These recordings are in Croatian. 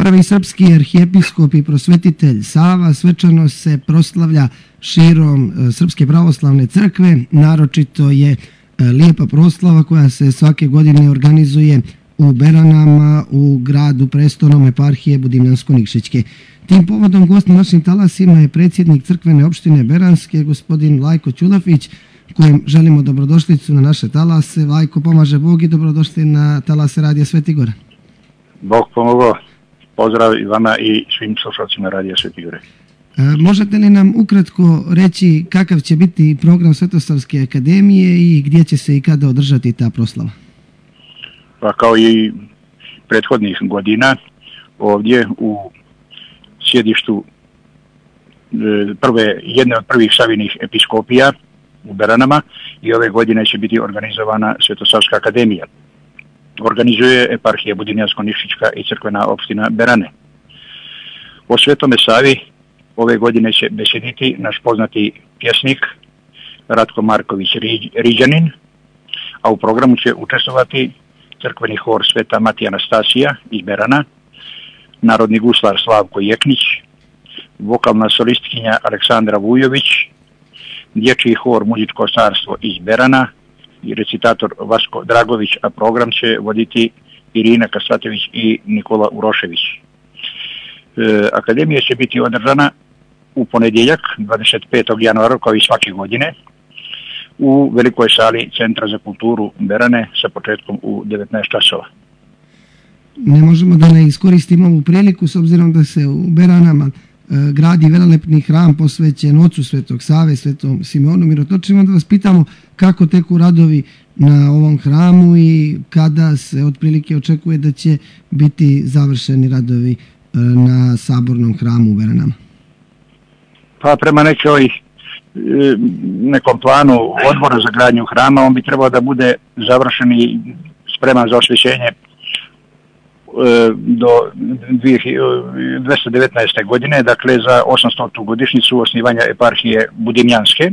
Prvi srpski arhijepiskop i prosvetitelj Sava svečano se proslavlja širom Srpske pravoslavne crkve. Naročito je lijepa proslava koja se svake godine organizuje u Beranama, u gradu prestolnom eparhije Budimljansko-Nikšićke. Tim povodom gost na našim talasima je predsjednik crkvene opštine Beranske, gospodin Vlajko Ćulafić, kojem želimo dobrodošlicu na naše talase. Vlajko, pomaže Bog i dobrodošli na talase Radija Sveti Gora. Bog pomogao. Pozdrav i vama i svim slušalcima Radija Sveti Gore. Možete li nam ukratko reći kakav će biti program Svetosavske akademije i gdje će se i kada održati ta proslava? Pa kao i prethodnih ovdje u sjedištu jedne od prvih savinih episkopija u Beranama i ove godine će biti organizovana Svetosavska akademija. Organizuje eparhija Budimljansko-Nikšićka i crkvena opština Berane. O Svetome Savi ove godine će besediti naš poznati pjesnik Ratko Marković Riđanin, a u programu će učestvovati crkveni hor Sveta Matija Anastasija iz Berana, narodni guslar Slavko Jeknić, vokalna solistkinja Aleksandra Vujović, dječji hor Muzičko carstvo iz Berana i recitator Vasko Dragović, a program će voditi Irina Kasatović i Nikola Urošević. Akademija će biti održana u ponedjeljak 25. januara kao i svake godine u velikoj sali Centra za kulturu Berane sa početkom u 19 časova. Ne možemo da ne iskoristimo ovu priliku s obzirom da se u Beranama gradi velelepni hram posvećen ocu Svetog Save, Svetom Simeonu Mirotočivome, da vas pitamo kako teku radovi na ovom hramu i kada se otprilike očekuje da će biti završeni radovi na sabornom hramu u Beranama. Pa prema nekom planu odbora za gradnju hrama on bi trebao da bude završen i spreman za osvećenje do 219. godine, dakle za 800. godišnjicu osnivanja eparhije Budimljanske.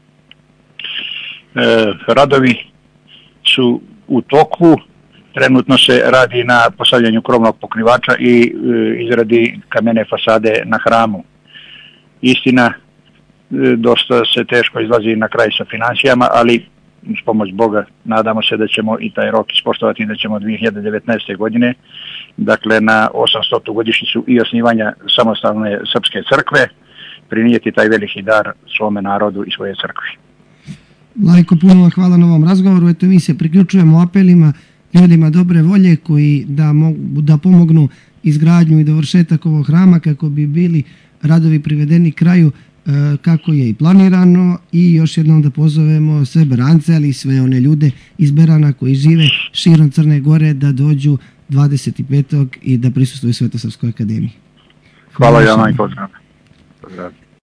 Radovi su u toku, trenutno se radi na postavljanju krovnog pokrivača i izradi kamene fasade na hramu. Istina, dosta se teško izlazi na kraj sa financijama, ali uz pomoć Boga nadamo se da ćemo i taj rok ispoštovati, da ćemo 2019. godine, dakle na 800. godišnjicu i osnivanja samostalne srpske crkve, prinijeti taj veliki dar svome narodu i svoje crkvi. Vlajko, puno vam hvala na ovom razgovoru. Eto, mi se priključujemo apelima ljudima dobre volje koji da pomognu izgradnju i dovršetak ovog hrama kako bi bili radovi privedeni kraju kako je i planirano, i još jednom da pozovemo sve Berance, ali i sve one ljude iz Berana koji žive širom Crne Gore da dođu 25. i da prisustvuju Svetosavskoj akademiji. Hvala, Jana, i pozdrav.